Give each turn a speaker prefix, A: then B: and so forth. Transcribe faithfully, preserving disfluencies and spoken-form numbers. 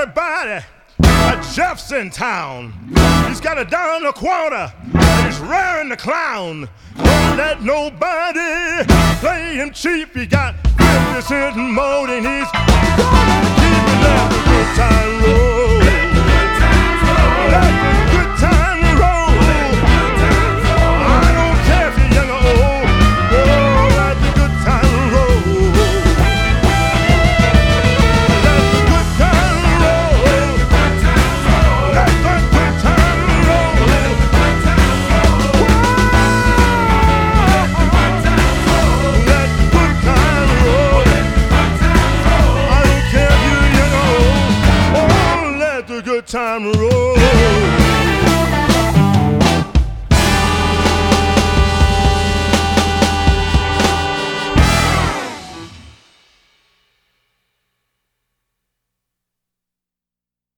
A: everybody at Jefferson Town. He's got it down the corner, and he's raring the clown. Don't let nobody play him cheap. He got fifty cent more than he's gonna keep it. Let the good time roll. Let the good time roll. I don't care if you're young or old. Oh, let the good time roll. Let the good time roll. Let the good time roll. Let the good time roll. I don't care if you're young or old. Oh, let the good time roll.